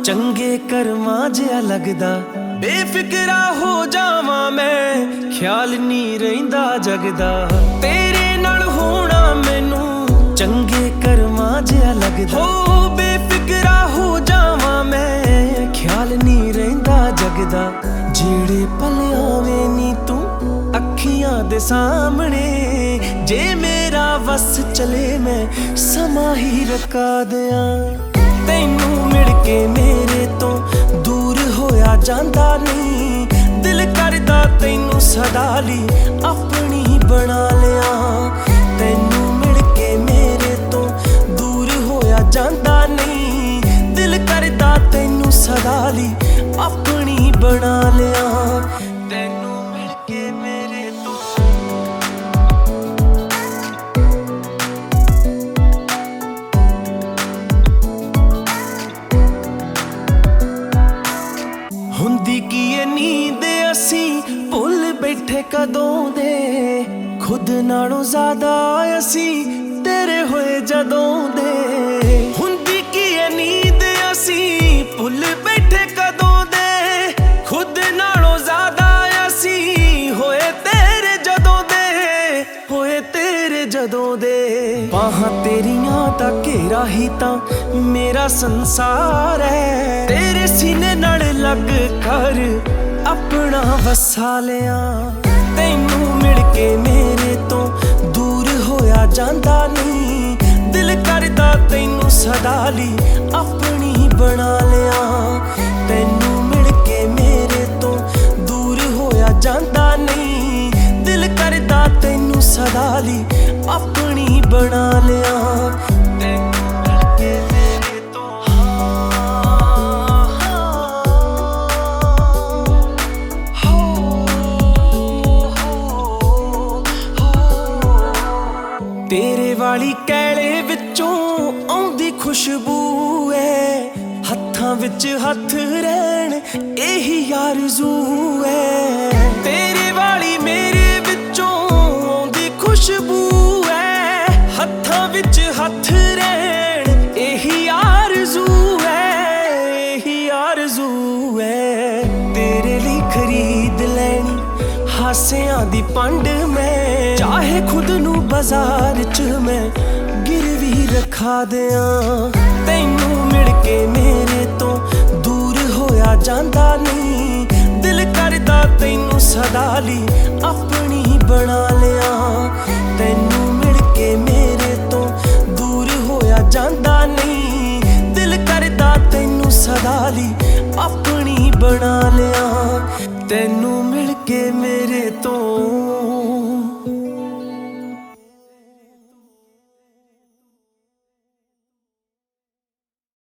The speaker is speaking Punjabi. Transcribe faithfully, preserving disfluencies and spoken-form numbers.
ਚੰਗੇ ਕਰਮਾਂ ਜਿਹਾ ਲੱਗਦਾ। ਬੇਫਿਕਰਾ ਹੋ ਜਾਵਾਂ ਮੈਂ, ਖਿਆਲ ਨਹੀਂ ਰਹਿੰਦਾ ਜਗਦਾ। ਤੇਰੇ ਨਾਲ ਹੋਣਾ ਮੈਨੂੰ ਚੰਗੇ ਕਰਮਾਂ ਜਿਹਾ ਲੱਗਦਾ। ਹੋ ਬੇਫਿਕਰਾ ਹੋ ਜਾਵਾਂ ਮੈਂ, ਖਿਆਲ ਨਹੀਂ ਰਹਿੰਦਾ ਜਗਦਾ। ਜਿਹੜੇ ਪਲ ਆਵੇਂ ਨੀ ਤੂੰ ਅੱਖੀਆਂ ਦੇ ਸਾਹਮਣੇ, ਜੇ ਮੇਰਾ ਵਸ ਚਲੇ ਮੈਂ ਸਮਾਂ ਹੀ ਰਕਾ ਦਿਆਂ। ਤੈਨੂੰ ਮਿਲ ਕੇ ਮੇਰੇ ਤੋਂ ਦੂਰ ਹੋਇਆ ਜਾਂਦਾ ਨਹੀਂ, ਦਿਲ ਕਰਦਾ ਤੈਨੂੰ ਸਦਾ ਲਈ ਆਪਣੀ ਬਣਾ ਲਿਆ। ਤੈਨੂੰ ਮਿਲ ਕੇ ਮੇਰੇ ਤੋਂ ਦੂਰ ਹੋਇਆ ਜਾਂਦਾ ਨਹੀਂ, ਦਿਲ ਕਰਦਾ ਤੈਨੂੰ ਸਦਾ ਲਈ ਆਪਣੀ ਬਣਾ ਲਿਆ। ਤੈਨੂੰ ਮਿਲ ਕੇ ਮੇਰੇ ਤੋਂ ਹੁੰਦੀ ਕੀ ਏ ਨੀਂਦ ਅਸੀਂ ਭੁੱਲ ਬੈਠੇ ਕਦੋਂ ਦੇ, ਖੁਦ ਨਾਲੋਂ ਜ਼ਿਆਦਾ ਅਸੀਂ ਤੇਰੇ ਹੋਏ ਜਦੋਂ ਦੇ। ਹੁੰਦੀ ਕੀ ਏ ਨੀਂਦ ਅਸੀਂ ਭੁੱਲ ਬੈਠੇ ਕਦੋਂ ਦੇ, ਖੁਦ ਨਾਲੋਂ ਜ਼ਿਆਦਾ ਅਸੀਂ ਹੋਏ ਤੇਰੇ ਜਦੋਂ ਦੇ, ਹੋਏ ਤੇਰੇ ਜਦੋਂ ਦੇ। ਬਾਹਾਂ ਤੇਰੀਆਂ ਦਾ ਘੇਰਾ ਹੀ ਤਾਂ ਮੇਰਾ ਸੰਸਾਰ ਹੈ, ਤੇਰੇ ਸੀਨੇ ਨਾਲ ਲੱਗ ਕਰ ਆਪਣਾ ਵਸਾ ਲਿਆ। ਤੈਨੂੰ ਮਿਲ ਕੇ ਮੇਰੇ ਤੋਂ ਦੂਰ ਹੋਇਆ ਜਾਂਦਾ ਨਹੀਂ, ਦਿਲ ਕਰਦਾ ਤੈਨੂੰ ਸਦਾ ਲਈ ਆਪਣੀ ਬਣਾ ਲਿਆ। ਤੈਨੂੰ ਮਿਲ ਕੇ ਮੇਰੇ ਤੋਂ ਦੂਰ ਹੋਇਆ ਜਾਂਦਾ ਨਹੀਂ, ਦਿਲ ਕਰਦਾ ਤੈਨੂੰ ਸਦਾ ਲਈ ਆਪਣੀ ਬਣਾ ਲਿਆ। ਤੇਰੇ ਵਾਲੀ ਕੈਲੇ ਵਿੱਚੋਂ ਆਉਂਦੀ ਖੁਸ਼ਬੂ ਏ, ਹੱਥਾਂ ਵਿੱਚ ਹੱਥ ਰਹਿਣ ਇਹੀ ਆਰਜ਼ੂ ਏ। ਤੇਰੇ ਵਾਲੀ ਮੇਰੇ ਵਿੱਚੋਂ ਆਉਂਦੀ ਖੁਸ਼ਬੂ ਏ, ਹੱਥਾਂ ਵਿੱਚ ਹੱਥ ਰਹਿਣ ਇਹੀ ਆਰਜ਼ੂ ਏ, ਇਹੀ ਆਰਜ਼ੂ ਏ। ਤੇਰੇ ਲਈ ਖਰੀਦ ਲੈਣੀ ਹਾਸਿਆਂ ਦੀ ਪੰਡ ਮੈਂ, ਚਾਹੇ ਖੁਦ ਨੂੰ ਬਾਜ਼ਾਰ 'ਚ ਮੈਂ ਗਿਰਵੀ ਰਖਾ ਦਿਆਂ। ਤੈਨੂੰ ਮਿਲ ਕੇ ਮੇਰੇ ਤੋਂ ਦੂਰ ਹੋਇਆ ਜਾਂਦਾ ਨਹੀਂ, ਦਿਲ ਕਰਦਾ ਤੈਨੂੰ ਸਦਾ ਲਈ ਆਪਣੀ ਬਣਾ ਲਿਆ। ਤੈਨੂੰ ਮਿਲ ਕੇ ਮੇਰੇ ਤੋਂ ਦੂਰ ਹੋਇਆ ਜਾਂਦਾ ਨਹੀਂ, ਦਿਲ ਕਰਦਾ ਤੈਨੂੰ ਸਦਾ ਲਈ ਆਪਣੀ ਬਣਾ ਲਿਆ। ਤੈਨੂੰ ਮਿਲ ਕੇ ਮੇਰੇ